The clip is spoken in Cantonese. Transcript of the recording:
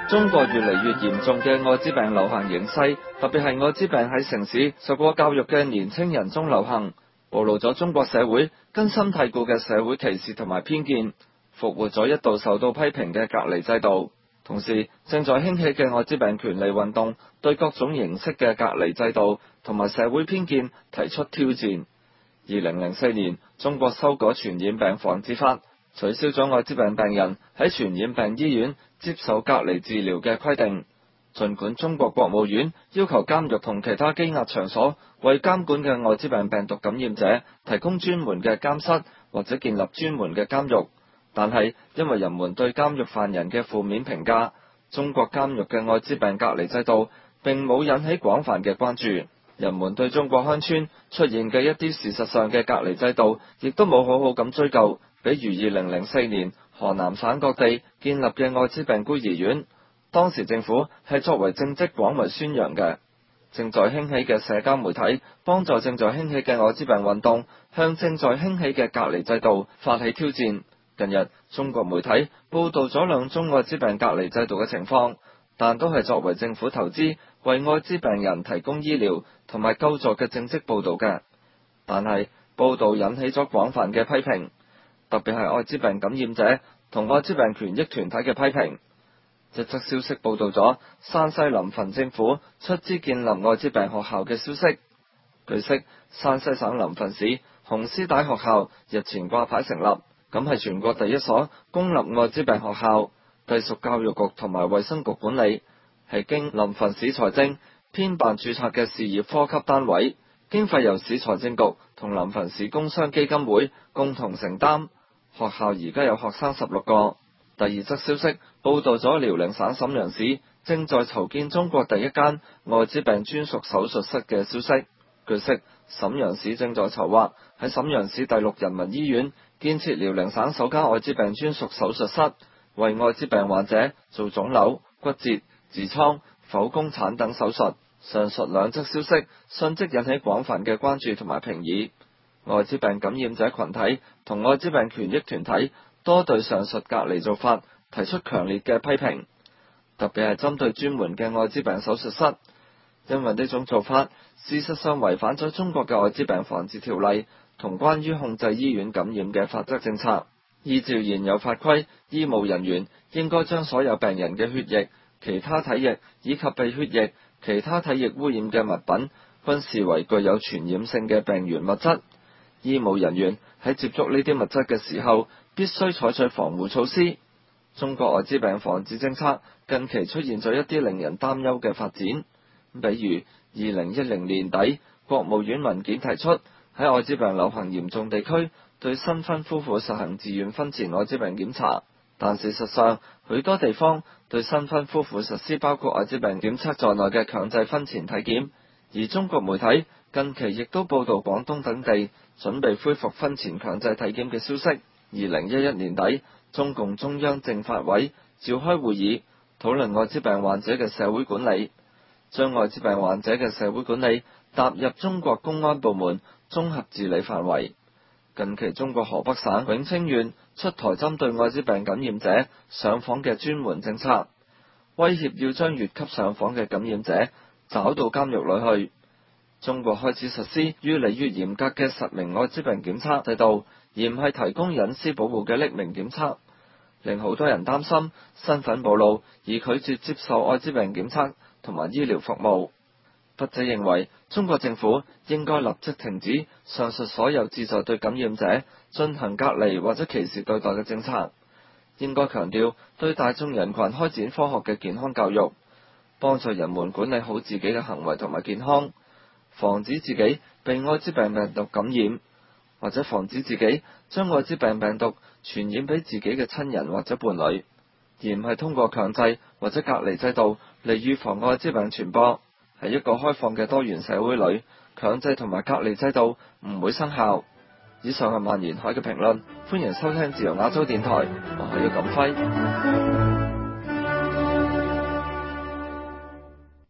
中國越嚟越嚴重嘅愛滋病流行形勢，特別係愛滋病喺城市受過教育嘅年輕人中流行，暴露咗中國社會根深蒂固嘅社會歧視同埋偏見，復活咗一度受到批評嘅隔離制度。同時，正在興起嘅愛滋病權利運動，對各種形式嘅隔離制度同埋社會偏見提出挑戰。2004年，中國修改傳染病防治法，取消咗愛滋病病人喺傳染病醫院接受隔離治療嘅規定。儘管中國國務院要求監獄同其他羈押場所為監管嘅愛滋病病毒感染者提供專門嘅監室或者建立專門嘅監獄，但係因為人們對監獄犯人嘅負面評價，中國監獄嘅愛滋病隔離制度並冇引起廣泛嘅關注。人們對中國鄉村出現嘅一啲事實上嘅隔離制度，亦都冇好好咁追究，比如2004年河南省各地建立嘅愛滋病孤兒院，當時政府係作為政績廣為宣揚嘅。正在興起嘅社交媒體幫助正在興起嘅愛滋病運動向正在興起嘅隔離制度發起挑戰。近日，中國媒體報導咗兩宗愛滋病隔離制度嘅情況，但都係作為政府投資為愛滋病人提供醫療同埋救助嘅正式報導嘅。但係報導引起咗廣泛嘅批評，特別係愛滋病感染者同愛滋病權益團體嘅批評。一則消息報導咗山西臨汾政府出資建立愛滋病學校嘅消息。據悉，山西省臨汾市紅絲帶學校日前掛牌成立，咁係全國第一所公立愛滋病學校，隸屬教育局同埋衛生局管理，係經臨汾市財政編辦註冊嘅事業科級單位，經費由市財政局同臨汾市工商基金會共同承擔。學校而家有學生16個。第二則消息報導咗遼寧省瀋陽市正在籌建中國第一間愛滋病專屬手術室嘅消息。據悉，瀋陽市正在籌劃喺瀋陽市第6人民醫院建設遼寧省首間愛滋病專屬手術室，為愛滋病患者做腫瘤、骨折、痔瘡、剖宮產等手術。上述兩則消息迅即引起廣泛嘅關注同埋評議。愛滋病感染者群體同愛滋病權益團體多對上述隔離做法提出強烈嘅批評，特別係針對專門嘅愛滋病手術室，因為呢種做法事實上違反咗中國嘅愛滋病防治條例同關於控制醫院感染嘅法則政策。依照現有法規，醫務人員應該將所有病人嘅血液、其他體液以及被血液、其他體液污染嘅物品均視為具有傳染性嘅病原物質。醫務人員喺接觸呢啲物質嘅時候，必須採取防護措施。中國愛滋病防治政策近期出現咗一啲令人擔憂嘅發展，比如2010年底，國務院文件提出喺愛滋病流行嚴重地區對新婚夫婦實行自願婚前愛滋病檢查，但事實上許多地方對新婚夫婦實施包括愛滋病檢測在內嘅強制婚前體檢，而中國媒體近期亦都報道廣東等地準備恢復婚前強制體檢嘅消息。2011年底，中共中央政法委召開會議，討論愛滋病患者嘅社會管理，將愛滋病患者嘅社會管理納入中國公安部門綜合治理範圍。近期，中國河北省永清縣出台針對愛滋病感染者上訪嘅專門政策，威脅要將越級上訪嘅感染者找到監獄裏去。中國開始實施越嚟越嚴格嘅實名愛滋病檢測制度，而唔係提供隱私保護嘅匿名檢測，令好多人擔心身份暴露而拒絕接受愛滋病檢測同埋醫療服務。筆者認為，中國政府應該立即停止上述所有旨在對感染者進行隔離或者歧視對待嘅政策，應該強調對大眾人群開展科學嘅健康教育，幫助人們管理好自己嘅行為同埋健康，防止自己被愛滋病病毒感染，或者防止自己將愛滋病病毒傳染俾自己嘅親人或者伴侶，而唔係通過強制或者隔離制度嚟預防愛滋病傳播。喺一個開放嘅多元社會裏，強制同埋隔離制度唔會生效。以上係萬言海嘅評論，歡迎收聽自由亞洲電台，我係姚錦輝。